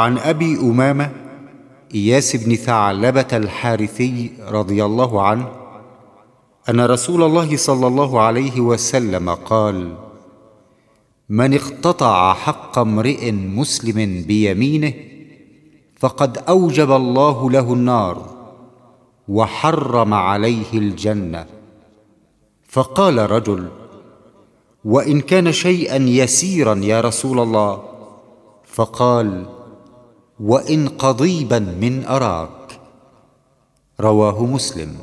عن أبي أمامة إياس بن ثعلبة الحارثي رضي الله عنه أن رسول الله صلى الله عليه وسلم قال: من اقتطع حق امرئ مسلم بيمينه فقد أوجب الله له النار وحرم عليه الجنة. فقال رجل: وإن كان شيئا يسيرا يا رسول الله؟ فقال: وإن قضيبا من أراك. رواه مسلم.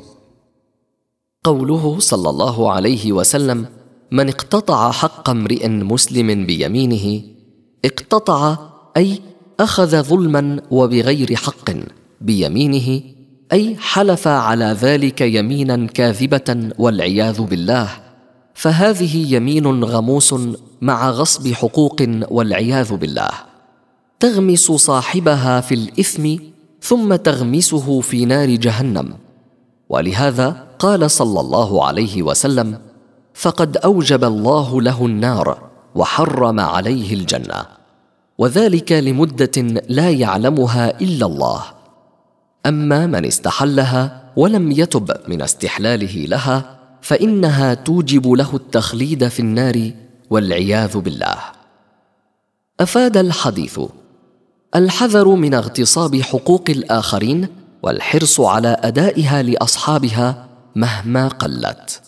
قوله صلى الله عليه وسلم: من اقتطع حق امرئ مسلم بيمينه، اقتطع أي أخذ ظلما وبغير حق بيمينه، أي حلف على ذلك يمينا كاذبة والعياذ بالله، فهذه يمين غموس مع غصب حقوق والعياذ بالله، تغمس صاحبها في الإثم ثم تغمسه في نار جهنم. ولهذا قال صلى الله عليه وسلم: فقد أوجب الله له النار وحرم عليه الجنة، وذلك لمدة لا يعلمها إلا الله. أما من استحلها ولم يتب من استحلاله لها فإنها توجب له التخليد في النار والعياذ بالله. أفاد الحديث الحذر من اغتصاب حقوق الآخرين والحرص على أدائها لأصحابها مهما قلت.